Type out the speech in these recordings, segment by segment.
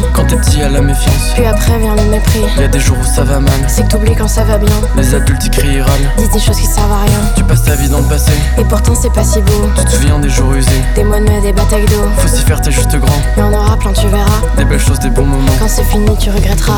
Quand t'es petit, y'a la méfiance. Puis après vient le mépris. Y'a des jours où ça va mal. C'est que t'oublies quand ça va bien. Les adultes y crient et râlent. Disent des choses qui servent à rien. Tu passes ta vie dans le passé. Et pourtant c'est pas si beau. Tu te souviens des jours usés. Des mois de mai, des batailles d'eau. Faut s'y faire, t'es juste grand. Mais on aura plein, tu verras. Des belles choses, des bons moments. Quand c'est fini, tu regretteras.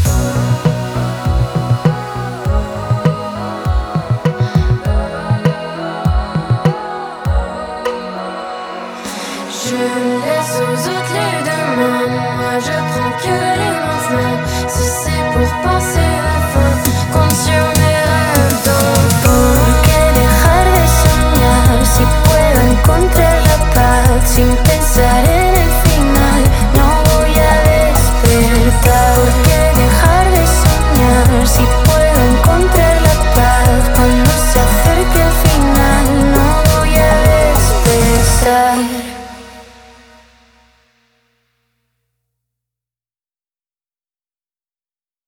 Je laisse aux autres les demain. Moi je prends que les maintenant. Si c'est pour penser à la fin, compte sur mes rêves d'enfant. Que dejar de soñar. Si puedo encontrar la paz sin pensar en el final, no voy a despertar.